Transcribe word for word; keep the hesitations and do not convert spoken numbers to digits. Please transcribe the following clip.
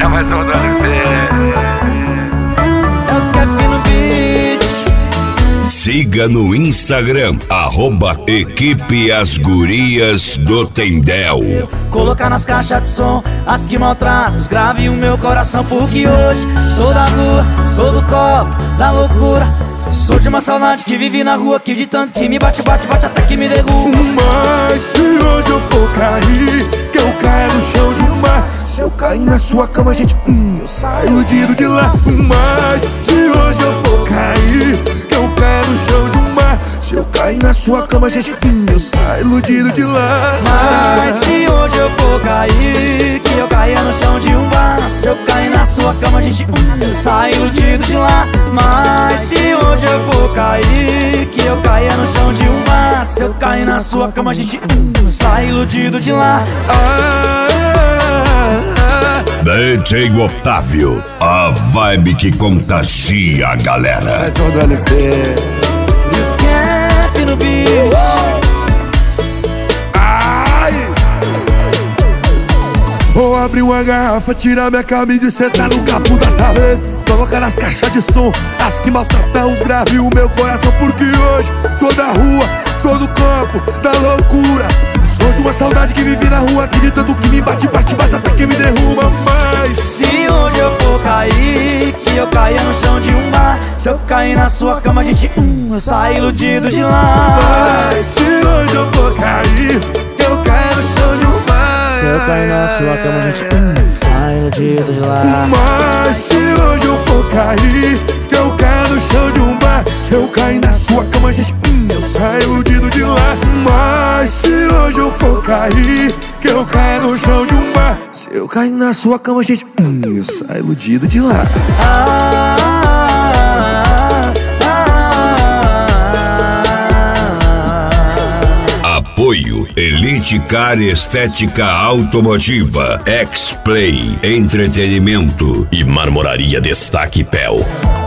É mais um do L P. É os Kef no beat. Siga no Instagram, arroba Equipe As Gurias do Tendel. Colocar nas caixas de som as que maltratam, os grave o meu coração, porque hoje sou da rua, sou do copo, da loucura. Sou de uma saudade que vive na rua, que de tanto que me bate, bate, bate até que me derruba. Mas se hoje eu for cair, que eu caia no chão de um mar. Se eu cair na sua cama, gente, hum, eu saio iludido de lá. Mas se hoje eu for cair, que eu caia no chão de um mar. Se eu cair na sua cama, gente, hum, eu saio iludido de lá. Mas se hoje eu for cair, que eu caia no chão de um bar. Se eu cair na sua cama, gente, hum, eu saio iludido de lá. Mas se hoje eu for cair, que eu caia no chão de um bar. Se eu cair na sua cama, gente, hum, eu saio iludido de lá. Ah, D J Otávio, a vibe que contagia a galera. mais um do L P. E os Kef no beat. Ai! Vou abrir uma garrafa, tirar minha camisa e sentar no capô da sala. Colocar nas caixas de som as que maltratam os graves o meu coração, porque hoje sou da rua, sou do campo, da loucura. Sou de uma saudade que vive na rua, que de tanto que me bate, bate, bate até que me derruba. Mas se hoje eu for cair, que eu caia no chão de um bar. Se eu cair na sua cama, gente, hum, eu saio iludido de lá. Mas se hoje eu for cair, que eu caia no chão de um bar. Se eu cair na sua cama, gente, hum, saio iludido de lá. Mas se hoje eu for cair, que eu caia no chão de um bar. Se eu cair na sua cama, gente, hum, eu saio iludido de lá. Mas se hoje eu for cair, que eu caia no chão de um bar. Se eu cair na sua cama, gente, hum, eu saio iludido de lá. Ah, ah, ah, Apoio Elite Car Estética Automotiva, X-Play Entretenimento e Marmoraria Destaque Pel.